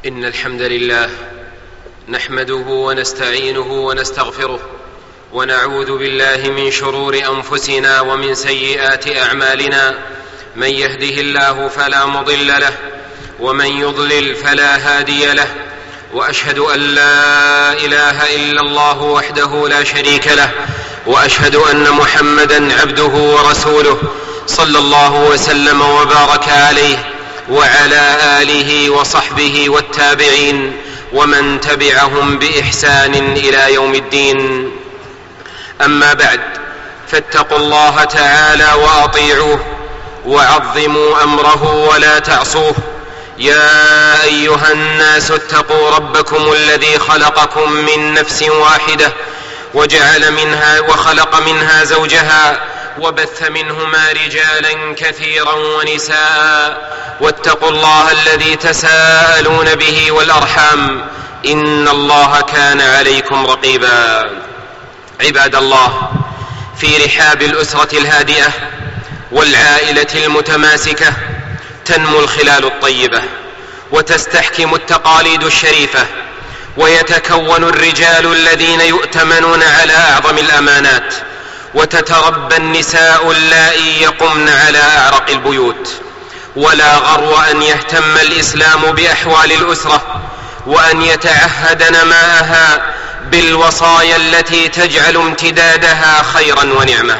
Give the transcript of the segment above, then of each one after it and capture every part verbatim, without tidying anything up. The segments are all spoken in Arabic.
إن الحمد لله نحمده ونستعينه ونستغفره ونعوذ بالله من شرور أنفسنا ومن سيئات أعمالنا. من يهده الله فلا مضل له ومن يضلل فلا هادي له، وأشهد أن لا إله إلا الله وحده لا شريك له، وأشهد أن محمدا عبده ورسوله صلى الله وسلم وبارك عليه وعلى آله وصحبه والتابعين ومن تبعهم بإحسان إلى يوم الدين. أما بعد، فاتقوا الله تعالى وأطيعوه وعظموا أمره ولا تعصوه. يا أيها الناس اتقوا ربكم الذي خلقكم من نفس واحدة وجعل منها وخلق منها زوجها وبث منهما رجالا كثيرا ونساء، واتقوا الله الذي تساءلون به والأرحام إن الله كان عليكم رقيبا. عباد الله، في رحاب الأسرة الهادئة والعائلة المتماسكة تنمو الخلال الطيبة وتستحكم التقاليد الشريفة، ويتكون الرجال الذين يؤتمنون على أعظم الأمانات، وتتربى النساء اللائي يقمن على أعرق البيوت. ولا غرو أن يهتم الإسلام بأحوال الأسرة وأن يتعهد نماءها بالوصايا التي تجعل امتدادها خيرا ونعمة.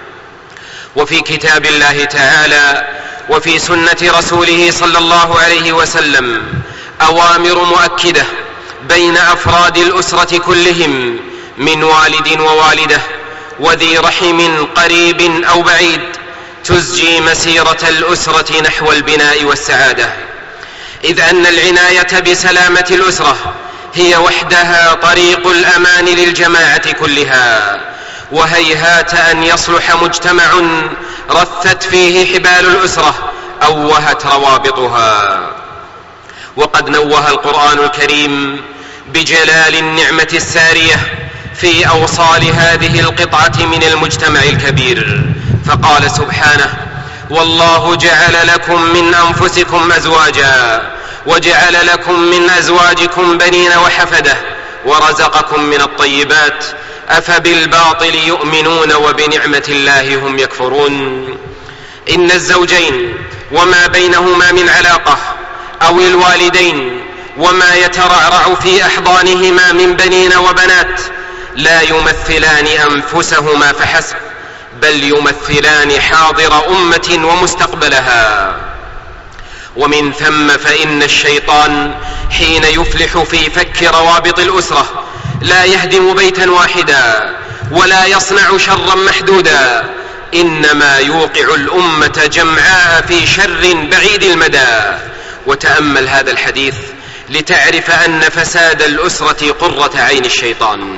وفي كتاب الله تعالى وفي سنة رسوله صلى الله عليه وسلم أوامر مؤكدة بين أفراد الأسرة كلهم من والد ووالدة وذي رحم قريب أو بعيد، تزجي مسيرة الأسرة نحو البناء والسعادة، إذ أن العناية بسلامة الأسرة هي وحدها طريق الأمان للجماعة كلها. وهيهات أن يصلح مجتمع رثت فيه حبال الأسرة أوهت روابطها. وقد نوه القرآن الكريم بجلال النعمة السارية في أوصال هذه القطعة من المجتمع الكبير، فقال سبحانه: والله جعل لكم من أنفسكم أزواجا وجعل لكم من أزواجكم بنين وحفدة ورزقكم من الطيبات أفبالباطل يؤمنون وبنعمة الله هم يكفرون. إن الزوجين وما بينهما من علاقة أو الوالدين وما يترعرع في أحضانهما من بنين وبنات لا يمثلان أنفسهما فحسب، بل يمثلان حاضر أمة ومستقبلها. ومن ثم فإن الشيطان حين يفلح في فك روابط الأسرة لا يهدم بيتا واحدا ولا يصنع شرا محدودا، إنما يوقع الأمة جمعاء في شر بعيد المدى. وتأمل هذا الحديث لتعرف أن فساد الأسرة قرة عين الشيطان.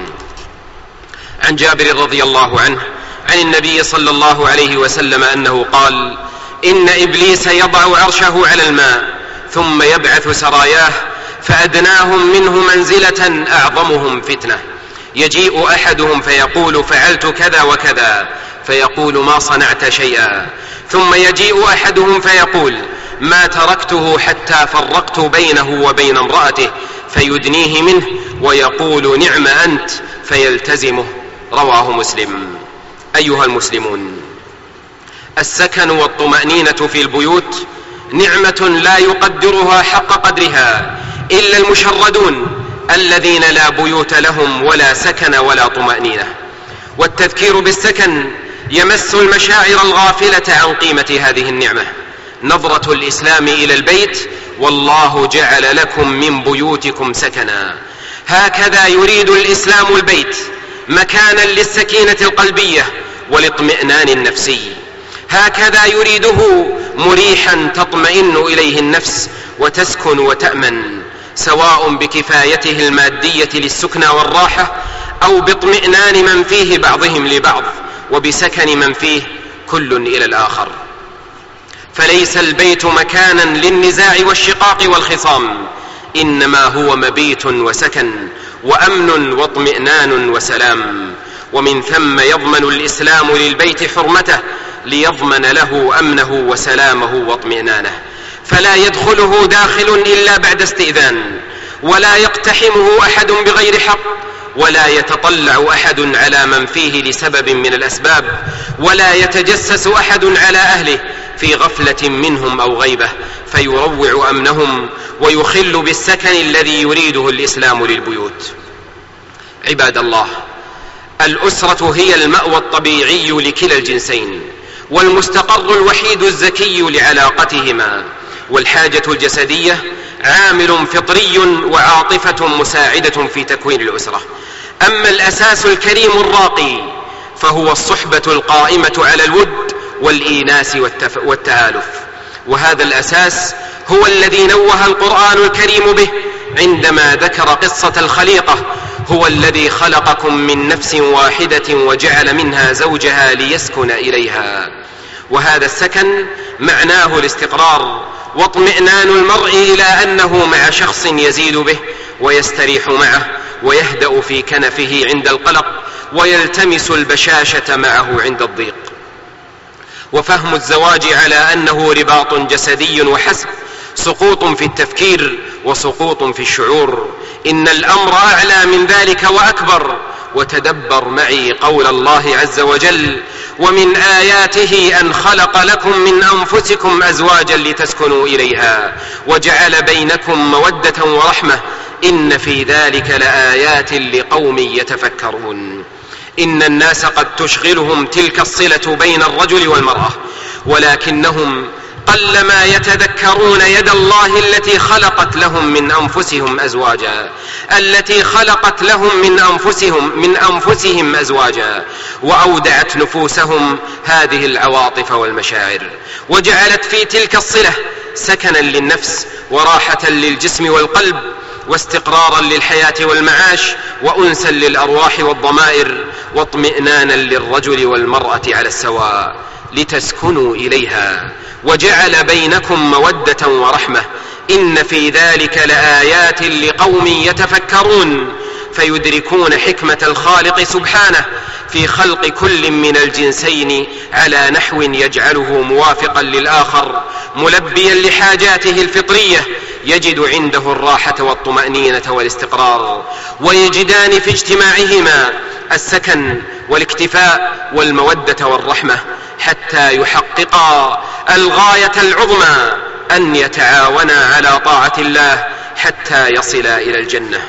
عن جابر رضي الله عنه عن النبي صلى الله عليه وسلم أنه قال: إن إبليس يضع عرشه على الماء ثم يبعث سراياه فأدناهم منه منزلة أعظمهم فتنة، يجيء أحدهم فيقول: فعلت كذا وكذا، فيقول: ما صنعت شيئا. ثم يجيء أحدهم فيقول: ما تركته حتى فرقت بينه وبين امرأته، فيدنيه منه ويقول: نعم أنت، فيلتزمه. رواه مسلم. أيها المسلمون، السكن والطمأنينة في البيوت نعمة لا يقدرها حق قدرها إلا المشردون الذين لا بيوت لهم ولا سكن ولا طمأنينة. والتذكير بالسكن يمس المشاعر الغافلة عن قيمة هذه النعمة. نظرة الإسلام إلى البيت: والله جعل لكم من بيوتكم سكنا. هكذا يريد الإسلام البيت مكانا للسكينة القلبية والاطمئنان النفسي، هكذا يريده مريحا تطمئن إليه النفس وتسكن وتأمن، سواء بكفايته المادية للسكنى والراحة أو باطمئنان من فيه بعضهم لبعض وبسكن من فيه كل إلى الآخر. فليس البيت مكانا للنزاع والشقاق والخصام، إنما هو مبيت وسكن وأمن واطمئنان وسلام. ومن ثم يضمن الإسلام للبيت حرمته ليضمن له أمنه وسلامه واطمئنانه، فلا يدخله داخل إلا بعد استئذان، ولا يقتحمه أحد بغير حق، ولا يتطلع أحد على من فيه لسبب من الأسباب، ولا يتجسس أحد على أهله في غفلة منهم أو غيبة فيروع أمنهم ويخل بالسكن الذي يريده الإسلام للبيوت. عباد الله، الأسرة هي المأوى الطبيعي لكلا الجنسين، والمستقر الوحيد الزكي لعلاقتهما، والحاجة الجسدية عامل فطري وعاطفة مساعدة في تكوين الأسرة. أما الأساس الكريم الراقي فهو الصحبة القائمة على الود والإيناس والتف... والتآلف، وهذا الأساس هو الذي نوه القرآن الكريم به عندما ذكر قصة الخليقة: هو الذي خلقكم من نفس واحدة وجعل منها زوجها ليسكن إليها. وهذا السكن معناه الاستقرار واطمئنان المرء إلى أنه مع شخص يزيد به ويستريح معه ويهدأ في كنفه عند القلق ويلتمس البشاشة معه عند الضيق. وفهم الزواج على أنه رباط جسدي وحسب سقوط في التفكير وسقوط في الشعور. إن الأمر أعلى من ذلك وأكبر. وتدبر معي قول الله عز وجل: ومن آياته أن خلق لكم من أنفسكم أزواجا لتسكنوا إليها وجعل بينكم مودة ورحمة إن في ذلك لآيات لقوم يتفكرون. إن الناس قد تشغلهم تلك الصلة بين الرجل والمرأة، ولكنهم قلما يتذكرون يد الله التي خلقت لهم من أنفسهم أزواجا التي خلقت لهم من أنفسهم من أنفسهم أزواجا وأودعت نفوسهم هذه العواطف والمشاعر، وجعلت في تلك الصلة سكنا للنفس وراحة للجسم والقلب واستقرارا للحياة والمعاش وأنسا للأرواح والضمائر واطمئنانا للرجل والمرأة على السواء لتسكنوا إليها وجعل بينكم مودة ورحمة إن في ذلك لآيات لقوم يتفكرون فيدركون حكمة الخالق سبحانه في خلق كل من الجنسين على نحو يجعله موافقا للآخر ملبيا لحاجاته الفطرية يجد عنده الراحة والطمأنينة والاستقرار، ويجدان في اجتماعهما السكن والاكتفاء والمودة والرحمة حتى يحققا الغاية العظمى أن يتعاونا على طاعة الله حتى يصلا إلى الجنة.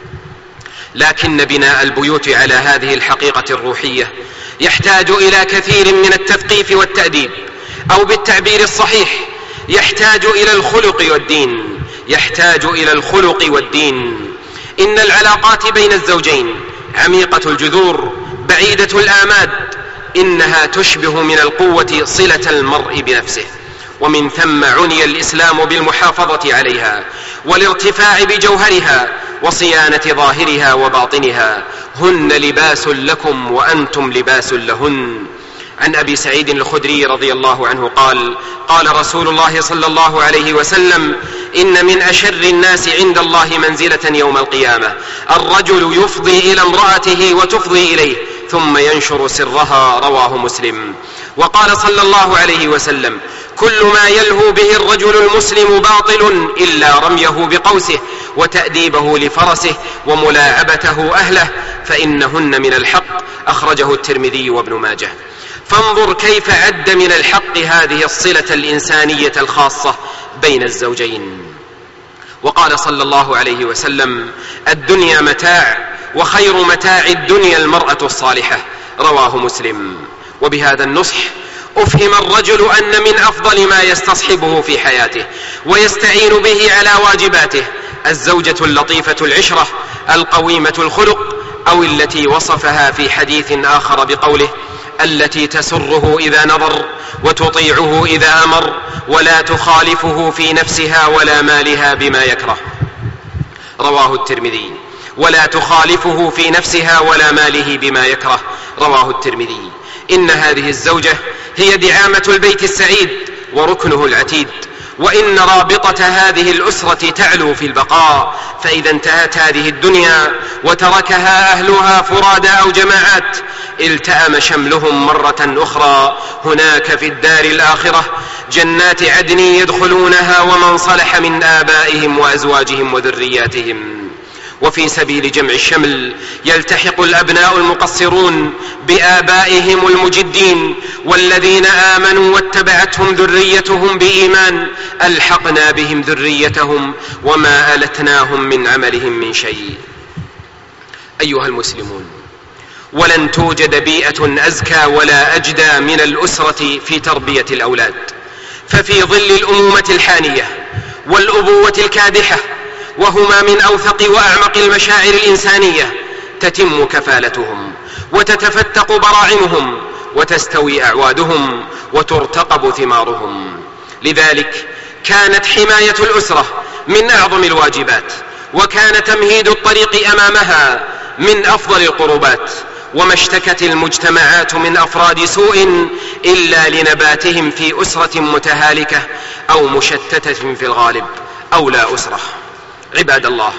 لكن بناء البيوت على هذه الحقيقة الروحية يحتاج إلى كثير من التثقيف والتأديب، أو بالتعبير الصحيح يحتاج إلى الخلق والدين يحتاج إلى الخلق والدين. إن العلاقات بين الزوجين عميقة الجذور بعيدة الآماد، إنها تشبه من القوة صلة المرء بنفسه، ومن ثم عني الإسلام بالمحافظة عليها والارتفاع بجوهرها وصيانة ظاهرها وباطنها. هن لباس لكم وأنتم لباس لهن. عن أبي سعيد الخدري رضي الله عنه قال: قال رسول الله صلى الله عليه وسلم: إن من أشر الناس عند الله منزلة يوم القيامة الرجل يفضي إلى امرأته وتفضي إليه ثم ينشر سرها. رواه مسلم. وقال صلى الله عليه وسلم: كل ما يلهو به الرجل المسلم باطل إلا رميه بقوسه وتأديبه لفرسه وملاعبته أهله فإنهن من الحق. أخرجه الترمذي وابن ماجه. فانظر كيف عد من الحق هذه الصلة الإنسانية الخاصة بين الزوجين. وقال صلى الله عليه وسلم: الدنيا متاع وخير متاع الدنيا المرأة الصالحة. رواه مسلم. وبهذا النصح أفهم الرجل أن من أفضل ما يستصحبه في حياته ويستعين به على واجباته الزوجة اللطيفة العشرة القويمة الخلق، أو التي وصفها في حديث آخر بقوله: التي تسره إذا نظر وتطيعه إذا أمر ولا تخالفه في نفسها ولا مالها بما يكره. رواه الترمذي. ولا تخالفه في نفسها ولا ماله بما يكره. رواه الترمذي. إن هذه الزوجة هي دعامة البيت السعيد وركنه العتيد، وإن رابطة هذه الأسرة تعلو في البقاء. فإذا انتهت هذه الدنيا وتركها أهلها فرادى أو جماعات التأم شملهم مرة أخرى هناك في الدار الآخرة جنات عدن يدخلونها ومن صلح من آبائهم وأزواجهم وذرياتهم. وفي سبيل جمع الشمل يلتحق الأبناء المقصرون بآبائهم المجدين، والذين آمنوا واتبعتهم ذريتهم بإيمان ألحقنا بهم ذريتهم وما ألتناهم من عملهم من شيء. أيها المسلمون، ولن توجد بيئة أزكى ولا أجدى من الأسرة في تربية الأولاد، ففي ظل الأمومة الحانية والأبوة الكادحة، وهما من أوثق وأعمق المشاعر الإنسانية، تتم كفالتهم وتتفتق براعمهم وتستوي أعوادهم وترتقب ثمارهم. لذلك كانت حماية الأسرة من أعظم الواجبات، وكان تمهيد الطريق أمامها من أفضل القربات. وما اشتكت المجتمعات من أفراد سوء إلا لنباتهم في أسرة متهالكة أو مشتتة في الغالب أو لا أسرة. عباد الله،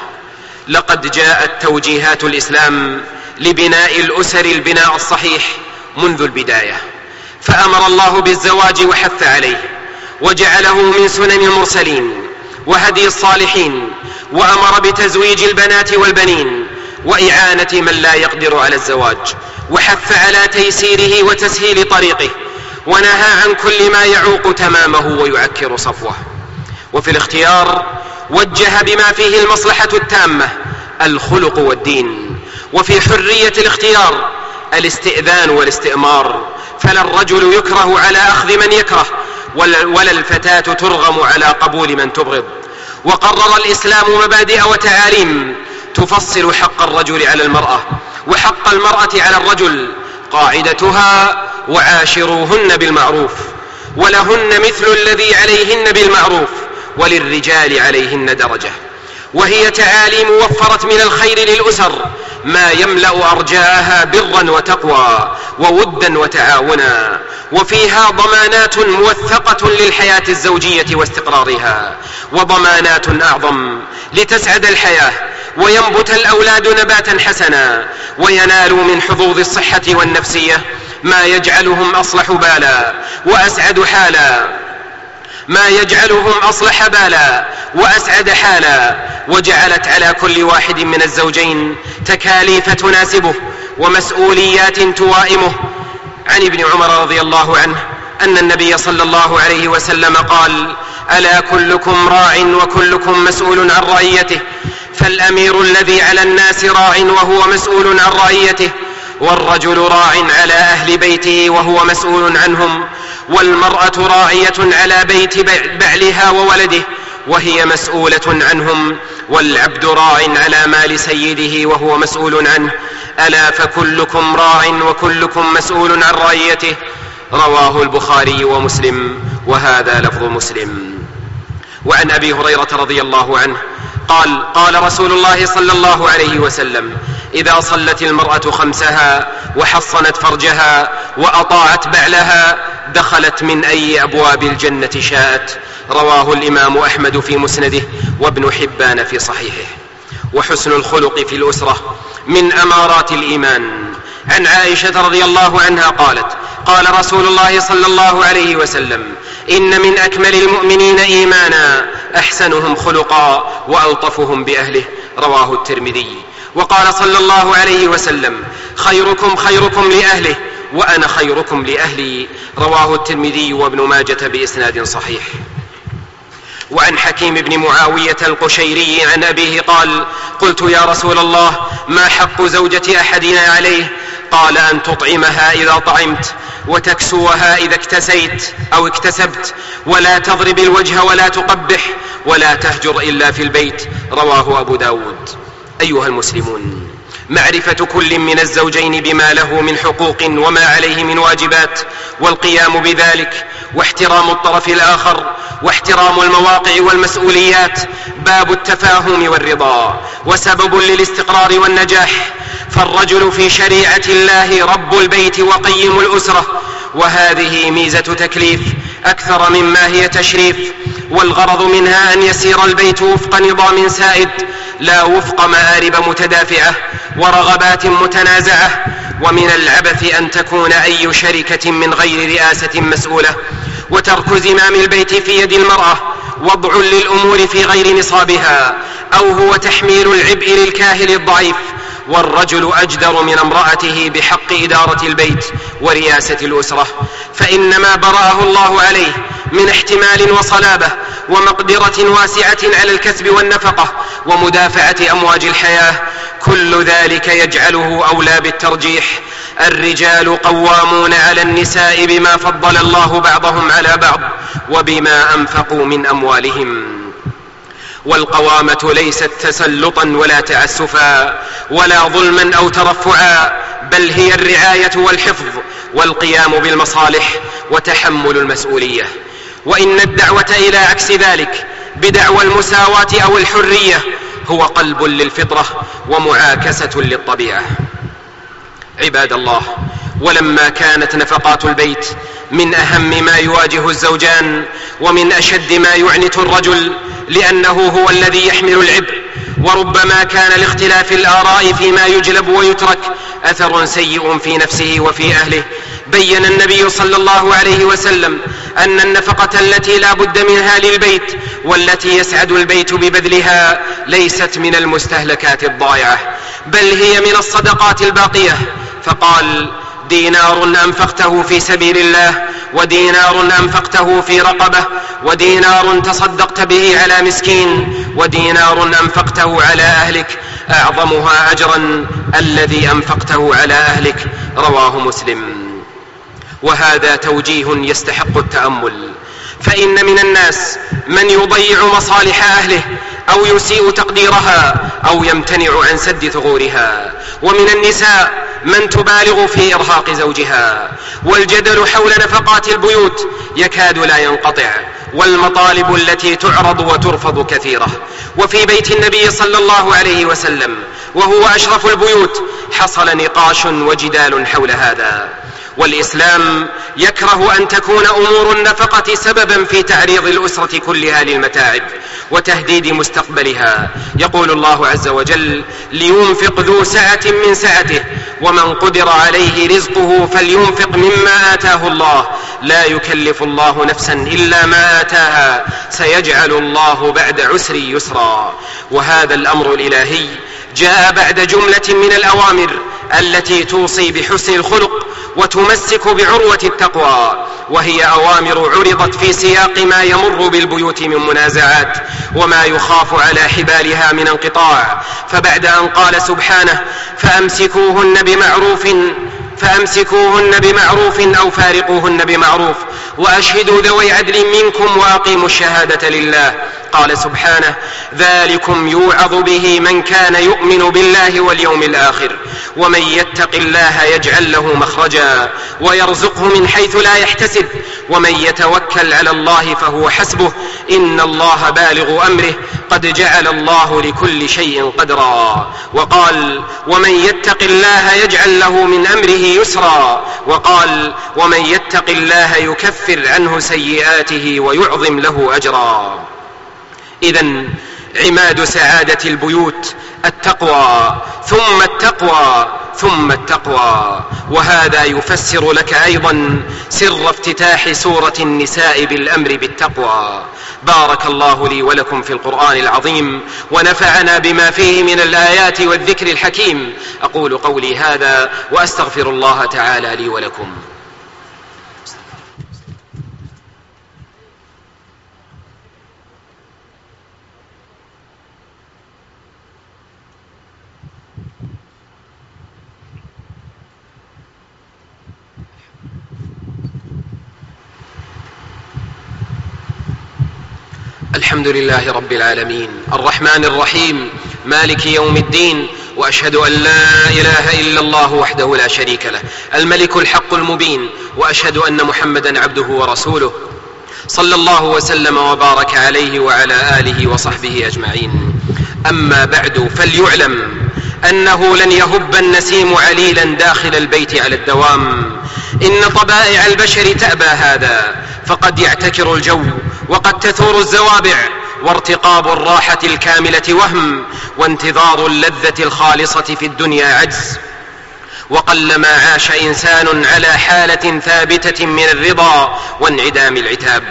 لقد جاءت توجيهات الإسلام لبناء الأسر البناء الصحيح منذ البداية، فأمر الله بالزواج وحث عليه، وجعله من سنن المرسلين وهدي الصالحين، وأمر بتزويج البنات والبنين وإعانة من لا يقدر على الزواج، وحث على تيسيره وتسهيل طريقه، ونهى عن كل ما يعوق تمامه ويعكر صفوه. وفي الاختيار وجه بما فيه المصلحة التامة الخلق والدين. وفي حرية الاختيار الاستئذان والاستئمار، فلا الرجل يكره على أخذ من يكره، ولا الفتاة ترغم على قبول من تبغض. وقرر الإسلام مبادئ وتعاليم تفصل حق الرجل على المرأة وحق المرأة على الرجل، قاعدتها وعاشروهن بالمعروف، ولهن مثل الذي عليهن بالمعروف، وللرجال عليهن درجة. وهي تعاليم وفرت من الخير للأسر ما يملأ أرجاءها برا وتقوى وودا وتعاونا، وفيها ضمانات موثقة للحياة الزوجية واستقرارها، وضمانات أعظم لتسعد الحياة وينبت الأولاد نباتا حسنا، وينالوا من حظوظ الصحة والنفسية ما يجعلهم أصلح بالا وأسعد حالا ما يجعلهم أصلح بالا وأسعد حالا. وجعلت على كل واحد من الزوجين تكاليف تناسبه ومسؤوليات توائمه. عن ابن عمر رضي الله عنه أن النبي صلى الله عليه وسلم قال: ألا كلكم راع وكلكم مسؤول عن رعيته، فالأمير الذي على الناس راع وهو مسؤول عن رعيته، والرجل راع على أهل بيته وهو مسؤول عنهم، والمرأة راعية على بيت بعلها وولده وهي مسؤولة عنهم، والعبد راع على مال سيده وهو مسؤول عنه. ألا فكلكم راع وكلكم مسؤول عن رعيته. رواه البخاري ومسلم، وهذا لفظ مسلم. وعن أبي هريرة رضي الله عنه قال: قال رسول الله صلى الله عليه وسلم: إذا صلت المرأة خمسها وحصنت فرجها وأطاعت بعلها دخلت من أي أبواب الجنة شاءت. رواه الإمام أحمد في مسنده، وابن حبان في صحيحه. وحسن الخلق في الأسرة من أمارات الإيمان. عن عائشة رضي الله عنها قالت: قال رسول الله صلى الله عليه وسلم: إن من أكمل المؤمنين إيمانا أحسنهم خلقا وألطفهم بأهله. رواه الترمذي. وقال صلى الله عليه وسلم: خيركم خيركم لأهله وأنا خيركم لأهلي. رواه الترمذي وابن ماجة بإسناد صحيح. وعن حكيم بن معاوية القشيري عن أبيه قال: قلت يا رسول الله، ما حق زوجة أحدنا عليه؟ قال: أن تطعمها إذا طعمت، وتكسوها إذا اكتسيت أو اكتسبت، ولا تضرب الوجه ولا تقبح، ولا تهجر إلا في البيت. رواه أبو داود. أيها المسلمون، معرفة كل من الزوجين بما له من حقوق وما عليه من واجبات، والقيام بذلك، واحترام الطرف الآخر، واحترام المواقع والمسؤوليات، باب التفاهم والرضا، وسبب للاستقرار والنجاح. فالرجل في شريعة الله رب البيت وقيم الأسرة، وهذه ميزة تكليف أكثر مما هي تشريف، والغرض منها أن يسير البيت وفق نظام سائد، لا وفق مآرب متدافعة ورغبات متنازعة. ومن العبث أن تكون أي شركة من غير رئاسة مسؤولة، وترك زمام البيت في يد المرأة وضع للأمور في غير نصابها، أو هو تحميل العبء للكاهل الضعيف، والرجل أجدر من امرأته بحق إدارة البيت ورياسة الأسرة، فإنما برأه الله عليه من احتمال وصلابة ومقدرة واسعة على الكسب والنفقة ومدافعة أمواج الحياة، كل ذلك يجعله أولى بالترجيح. الرجال قوامون على النساء بما فضل الله بعضهم على بعض وبما أنفقوا من أموالهم. والقوامة ليست تسلطا ولا تعسفا ولا ظلما أو ترفعا، بل هي الرعاية والحفظ والقيام بالمصالح وتحمل المسؤولية. وإن الدعوة إلى عكس ذلك بدعوى المساواة أو الحرية هو قلب للفطرة ومعاكسة للطبيعة. عباد الله، ولما كانت نفقات البيت من أهم ما يواجه الزوجان ومن أشد ما يعنت الرجل لأنه هو الذي يحمل العبء، وربما كان لاختلاف الآراء فيما يجلب ويترك أثر سيء في نفسه وفي أهله، بين النبي صلى الله عليه وسلم أن النفقة التي لا بد منها للبيت والتي يسعد البيت ببذلها ليست من المستهلكات الضائعة، بل هي من الصدقات الباقية. فقال: دينار أنفقته في سبيل الله، ودينار أنفقته في رقبة، ودينار تصدقت به على مسكين، ودينار أنفقته على أهلك، أعظمها أجرا الذي أنفقته على أهلك. رواه مسلم. وهذا توجيه يستحق التأمل، فإن من الناس من يضيع مصالح أهله أو يسيء تقديرها أو يمتنع عن سد ثغورها، ومن النساء من تبالغ في إرهاق زوجها، والجدل حول نفقات البيوت يكاد لا ينقطع، والمطالب التي تعرض وترفض كثيرة. وفي بيت النبي صلى الله عليه وسلم وهو أشرف البيوت حصل نقاش وجدال حول هذا. والإسلام يكره أن تكون أمور النفقة سببا في تعريض الأسرة كلها للمتاعب وتهديد مستقبلها. يقول الله عز وجل: لينفق ذو سعة من سعته ومن قدر عليه رزقه فلينفق مما آتاه الله لا يكلف الله نفسا إلا ما آتاها سيجعل الله بعد عسر يسرا. وهذا الأمر الإلهي جاء بعد جملة من الأوامر التي توصي بحسن الخلق وتمسك بعروة التقوى، وهي أوامر عرضت في سياق ما يمر بالبيوت من منازعات وما يخاف على حبالها من انقطاع. فبعد أن قال سبحانه: فأمسكوهن بمعروف فأمسكوهن بمعروف أو فارقوهن بمعروف وأشهدوا ذوي عدل منكم وأقيموا الشهادة لله، قال سبحانه: ذلكم يوعظ به من كان يؤمن بالله واليوم الآخر ومن يتق الله يجعل له مخرجا ويرزقه من حيث لا يحتسب ومن يتوكل على الله فهو حسبه إن الله بالغ أمره قد جعل الله لكل شيء قدرا. وقال: ومن يتق الله يجعل له من أمره يسرا. وقال: ومن يتق الله يكفر عنه سيئاته ويعظم له أجرا. إذن عماد سعادة البيوت التقوى ثم التقوى ثم التقوى. وهذا يفسر لك أيضا سر افتتاح سورة النساء بالأمر بالتقوى. بارك الله لي ولكم في القرآن العظيم ونفعنا بما فيه من الآيات والذكر الحكيم. أقول قولي هذا وأستغفر الله تعالى لي ولكم. الحمد لله رب العالمين الرحمن الرحيم مالك يوم الدين، وأشهد أن لا إله إلا الله وحده لا شريك له الملك الحق المبين، وأشهد أن محمدا عبده ورسوله صلى الله وسلم وبارك عليه وعلى آله وصحبه أجمعين. أما بعد، فليعلم أنه لن يهب النسيم عليلا داخل البيت على الدوام، إن طبائع البشر تأبى هذا، فقد يعتكر الجو وقد تثور الزوابع، وارتقاب الراحة الكاملة وهم، وانتظار اللذة الخالصة في الدنيا عجز، وقلما عاش إنسان على حالة ثابتة من الرضا وانعدام العتاب.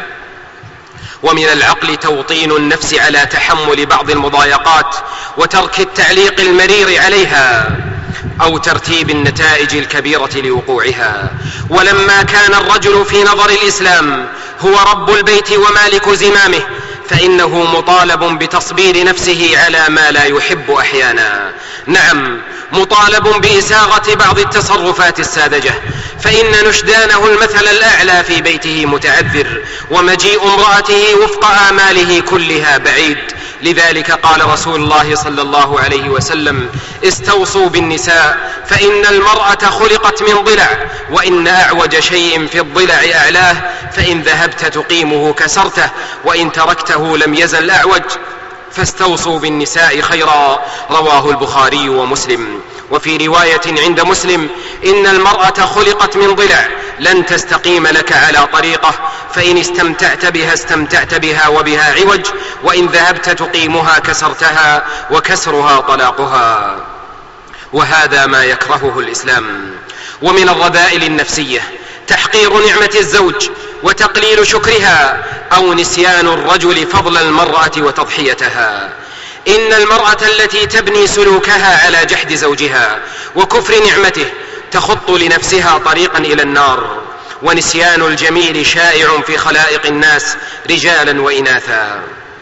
ومن العقل توطين النفس على تحمل بعض المضايقات وترك التعليق المرير عليها أو ترتيب النتائج الكبيرة لوقوعها. ولما كان الرجل في نظر الإسلام هو رب البيت ومالك زمامه فإنه مطالب بتصبير نفسه على ما لا يحب أحيانا. نعم، مطالب بإساغة بعض التصرفات الساذجة، فإن نشدانه المثل الأعلى في بيته متعذر، ومجيء امرأته وفق آماله كلها بعيد. لذلك قال رسول الله صلى الله عليه وسلم: استوصوا بالنساء فإن المرأة خلقت من ضلع، وإن أعوج شيء في الضلع أعلاه، فإن ذهبت تقيمه كسرته، وإن تركته لم يزل أعوج، فاستوصوا بالنساء خيرا. رواه البخاري ومسلم. وفي رواية عند مسلم: إن المرأة خلقت من ضلع، لن تستقيم لك على طريقة، فإن استمتعت بها استمتعت بها وبها عوج، وإن ذهبت تقيمها كسرتها، وكسرها طلاقها. وهذا ما يكرهه الإسلام. ومن الرذائل النفسية تحقير نعمة الزوج وتقليل شكرها، أو نسيان الرجل فضل المرأة وتضحيتها. إن المرأة التي تبني سلوكها على جحد زوجها وكفر نعمته تخط لنفسها طريقا إلى النار. ونسيان الجميل شائع في خلائق الناس رجالا وإناثا.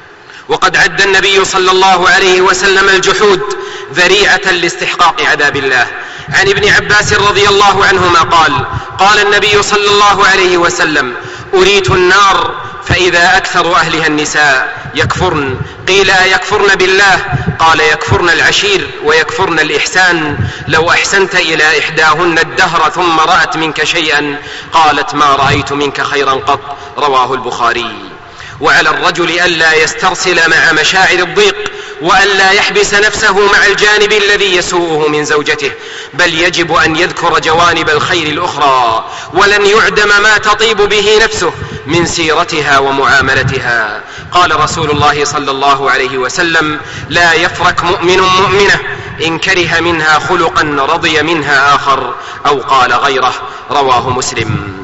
وقد عد النبي صلى الله عليه وسلم الجحود ذريعة لاستحقاق عذاب الله. عن ابن عباس رضي الله عنهما قال: قال النبي صلى الله عليه وسلم: أريت النار فإذا أكثر أهلها النساء يكفرن. قيل: يكفرن بالله؟ قال: يكفرن العشير ويكفرن الإحسان. لو أحسنت إلى إحداهن الدهر ثم رأت منك شيئا قالت: ما رأيت منك خيرا قط. رواه البخاري. وعلى الرجل ألا يسترسل مع مشاعر الضيق، وألا يحبس نفسه مع الجانب الذي يسوءه من زوجته، بل يجب أن يذكر جوانب الخير الأخرى، ولن يعدم ما تطيب به نفسه من سيرتها ومعاملتها. قال رسول الله صلى الله عليه وسلم: لا يفرك مؤمن مؤمنة إن كره منها خلقا رضي منها آخر، أو قال غيره. رواه مسلم.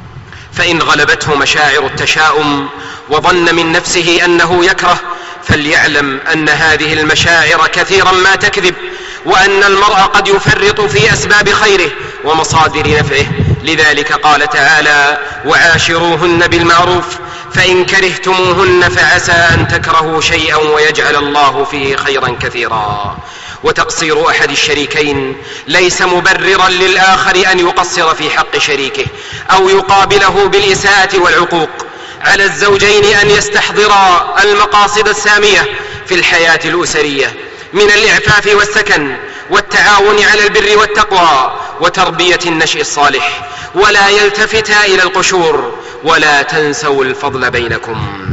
فإن غلبته مشاعر التشاؤم وظن من نفسه أنه يكره، فليعلم أن هذه المشاعر كثيرا ما تكذب، وأن المرء قد يفرط في أسباب خيره ومصادر نفعه. لذلك قال تعالى: وعاشروهن بالمعروف فإن كرهتموهن فعسى أن تكرهوا شيئا ويجعل الله فيه خيرا كثيرا. وتقصير أحد الشريكين ليس مبررا للآخر أن يقصر في حق شريكه أو يقابله بالإساءة والعقوق. على الزوجين أن يستحضرا المقاصد السامية في الحياة الأسرية من الإعفاف والسكن والتعاون على البر والتقوى وتربية النشء الصالح، ولا يلتفتا إلى القشور، ولا تنسوا الفضل بينكم.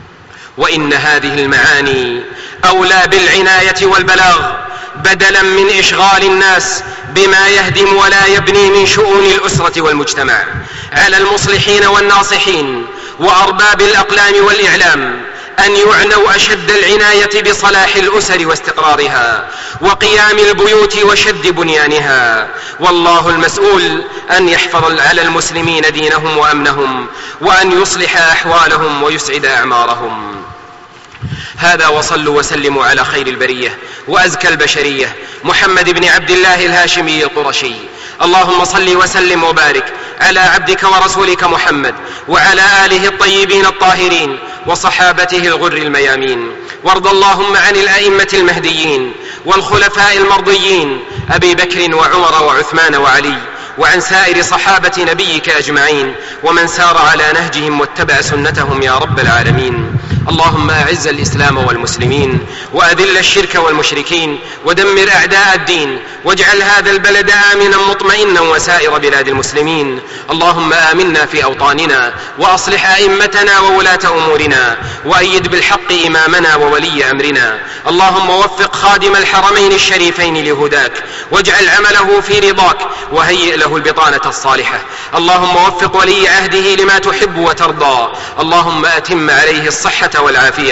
وإن هذه المعاني أولى بالعناية والبلاغ بدلا من إشغال الناس بما يهدم ولا يبني من شؤون الأسرة والمجتمع. على المصلحين والناصحين وأرباب الأقلام والإعلام أن يعنوا أشد العناية بصلاح الأسر واستقرارها وقيام البيوت وشد بنيانها. والله المسؤول أن يحفظ على المسلمين دينهم وأمنهم، وأن يصلح أحوالهم ويسعد أعمارهم. هذا، وصلوا وسلموا على خير البرية وأزكى البشرية محمد بن عبد الله الهاشمي القرشي. اللهم صل وسلم وبارك على عبدك ورسولك محمد وعلى آله الطيبين الطاهرين وصحابته الغر الميامين. وارض اللهم عن الأئمة المهديين والخلفاء المرضيين أبي بكر وعمر وعثمان وعلي، وعن سائر صحابة نبيك أجمعين، ومن سار على نهجهم واتبع سنتهم يا رب العالمين. اللهم أعز الإسلام والمسلمين، وأذل الشرك والمشركين، ودمر أعداء الدين، واجعل هذا البلد آمنا مطمئنا وسائر بلاد المسلمين. اللهم آمنا في أوطاننا، وأصلح أئمتنا وولاة أمورنا، وأيد بالحق إمامنا وولي أمرنا. اللهم وفق خادم الحرمين الشريفين لهداك، واجعل عمله في رضاك، وهيئ له البطانة الصالحة. اللهم وفق ولي عهده لما تحب وترضى. اللهم أتم عليه الصحة والعافية.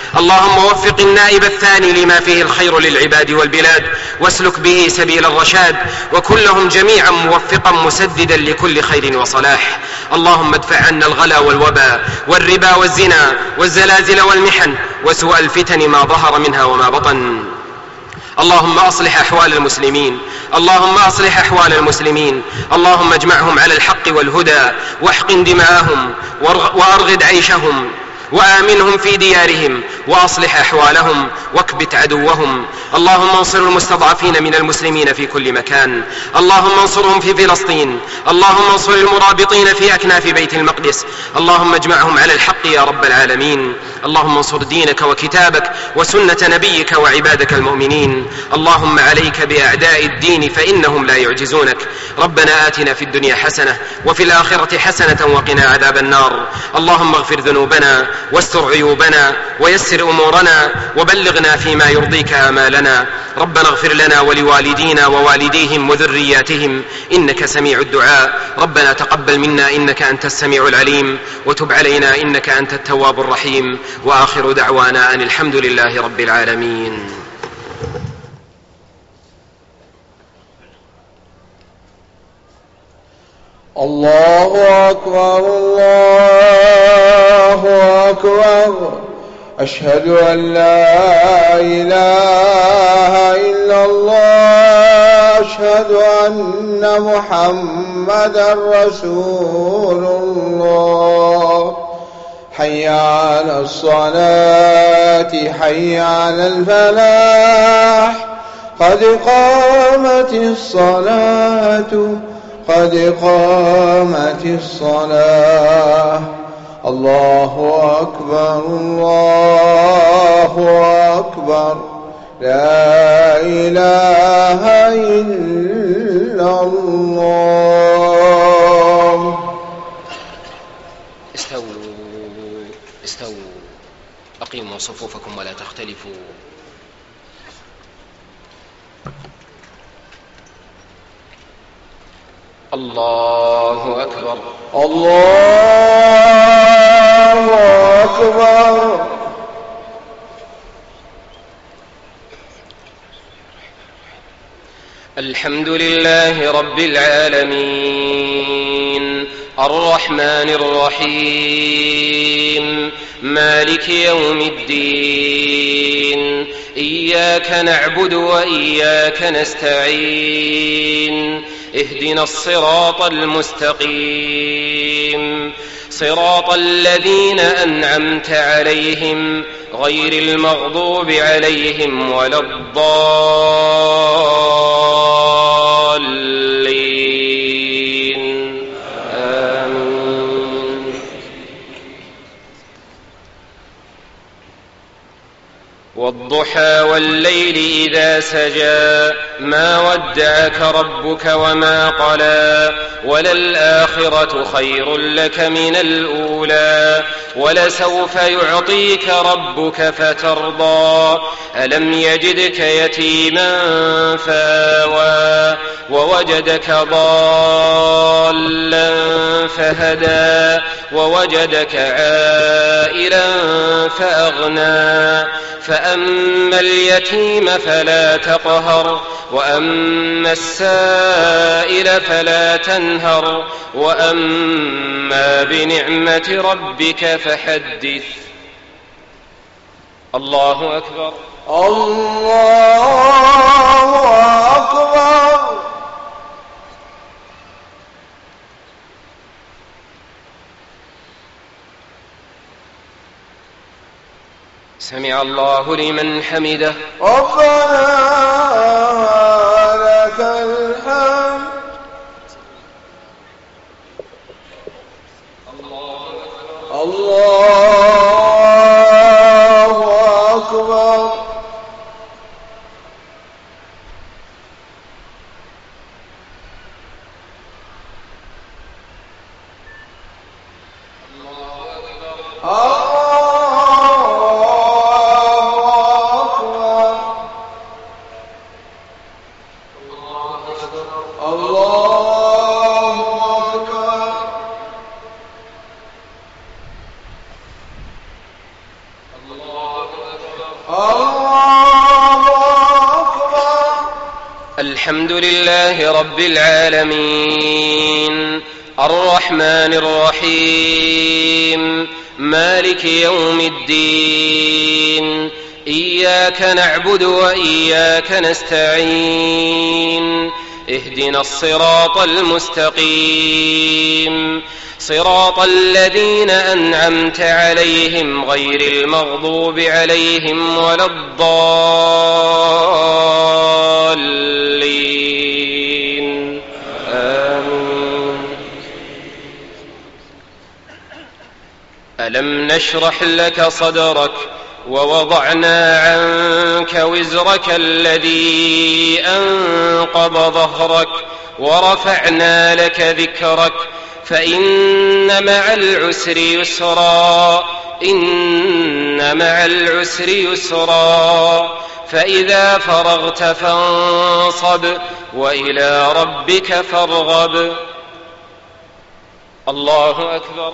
اللهم وفق النائب الثاني لما فيه الخير للعباد والبلاد، واسلك به سبيل الرشاد، وكلهم جميعا موفقا مسددا لكل خير وصلاح. اللهم ادفع عنا الغلا والوبا والربا والزنا والزلازل والمحن وسوء الفتن ما ظهر منها وما بطن. اللهم أصلح أحوال المسلمين، اللهم أصلح أحوال المسلمين، اللهم اجمعهم على الحق والهدى، واحقن دماءهم وأرغد عيشهم، وآمنهم في ديارهم، وأصلح أحوالهم واكبت عدوهم. اللهم انصر المستضعفين من المسلمين في كل مكان، اللهم انصرهم في فلسطين، اللهم انصر المرابطين في أكناف بيت المقدس، اللهم اجمعهم على الحق يا رب العالمين. اللهم انصر دينك وكتابك وسنة نبيك وعبادك المؤمنين. اللهم عليك بأعداء الدين فإنهم لا يعجزونك. ربنا آتنا في الدنيا حسنة وفي الآخرة حسنة وقنا عذاب النار. اللهم اغفر ذنوبنا واستر عيوبنا ويسر أمورنا وبلغنا فيما يرضيك آمالنا. ربنا اغفر لنا ولوالدينا ووالديهم وذرياتهم إنك سميع الدعاء. ربنا تقبل منا إنك أنت السميع العليم، وتب علينا إنك أنت التواب الرحيم. وآخر دعوانا أن الحمد لله رب العالمين. الله أكبر الله أكبر. أشهد أن لا إله إلا الله. أشهد أن محمدا رسول الله. حي على الصلاة حي على الفلاح. قد قامت الصلاة قد قامت الصلاة. الله أكبر الله أكبر. لا إله إلا الله. استووا استووا أقيموا صفوفكم ولا تختلفوا. الله أكبر الله أكبر. الحمد لله رب العالمين الرحمن الرحيم مالك يوم الدين. إياك نعبد وإياك نستعين. اهدنا الصراط المستقيم صراط الذين أنعمت عليهم غير المغضوب عليهم ولا الضالين. آمين. والضحى والليل إذا سجى ما ودعك ربك وما قلى. وللآخرة خير لك من الأولى. ولسوف يعطيك ربك فترضى. ألم يجدك يتيما فآوى ووجدك ضالا فهدى ووجدك عائلا فأغنى. فأما اليتيم فلا تقهر وأما السائل فلا تنهر وأما بنعمة ربك فحدث. الله أكبر الله أكبر. سمع الله لمن حمده. ربنا لك الحمد. الله أكبر. الله أكبر. الحمد لله رب العالمين الرحمن الرحيم مالك يوم الدين إياك نعبد وإياك نستعين اهدنا الصراط المستقيم صراط الذين أنعمت عليهم غير المغضوب عليهم ولا الضالين آمين. ألم نشرح لك صدرك ووضعنا عنك وزرك الذي أنقض ظهرك ورفعنا لك ذكرك فإن مع العسر يسرا إن مع العسر يسرا فإذا فرغت فانصب وإلى ربك فارغب. الله أكبر.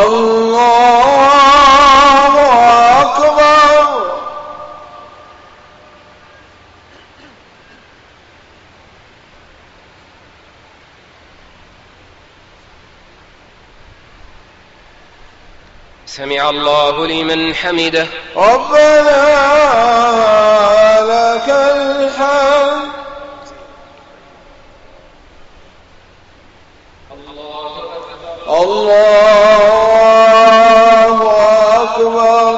الله أكبر. سمع الله لمن حمده. ربنا لك الحمد. الله أكبر.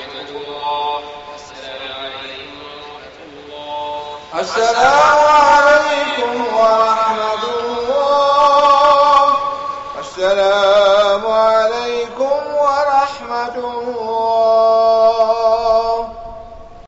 السلام عليكم.